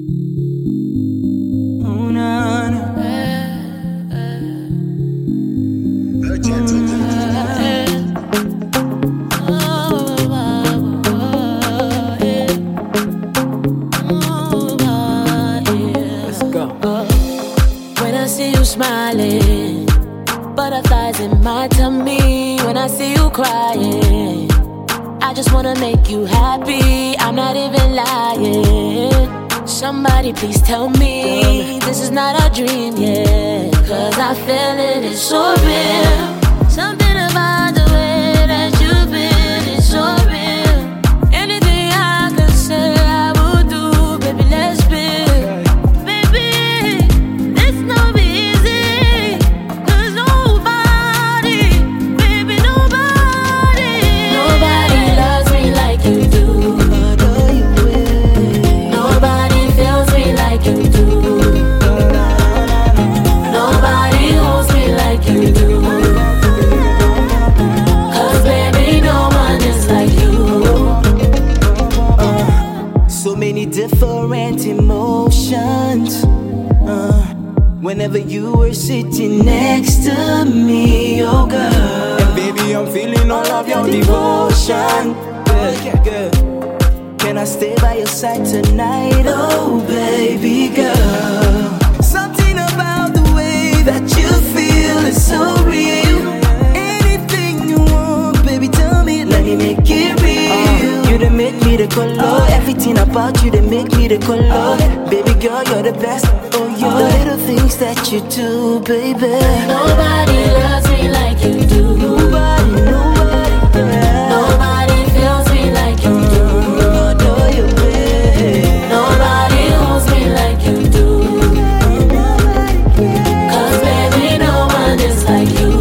Oh, na, na. Let's go. When I see you smiling, butterflies in my tummy. When I see you crying, I just wanna make you happy. I'm not even lying. Somebody please tell me this is not a dream, yeah. Cause I feel it, it's so real. Something about the way that you've been is so real. Anything I could say I would do, baby, let's build. Baby, this no be easy. Cause nobody, baby, nobody loves me like you do. Nobody feels me like you do. Nobody holds me like you do. Cause baby, no one is like you. So many different emotions. Whenever you were sitting next to me, oh girl. And baby, I'm feeling all of your devotion. Good, good. Can I stay by your side tonight? Oh, baby girl. Something about the way that you feel is so real. Anything you want, baby, tell me, let me make it real. You done make me the color. Everything about you, they make me the color. Baby girl, you're the best. Oh, you're the little things that you do, baby. Nobody loves me like you do. Nobody, Nobody feels me like you do. Nobody holds me like you do. Cause baby, no one is like you.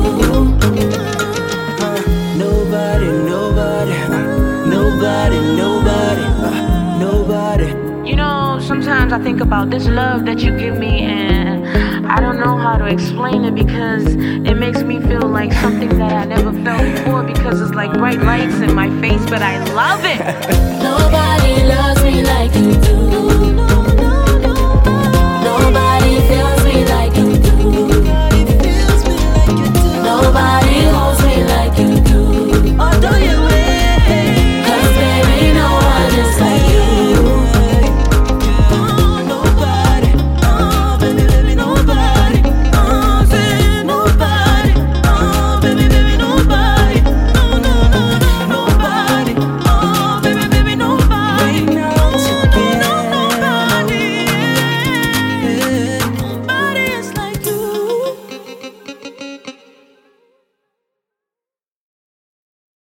Nobody. You know, sometimes I think about this love that you give me, and I don't know how to explain it because it makes me feel like something that I never felt before because it's like bright lights in my face, but I love it. Nobody loves me like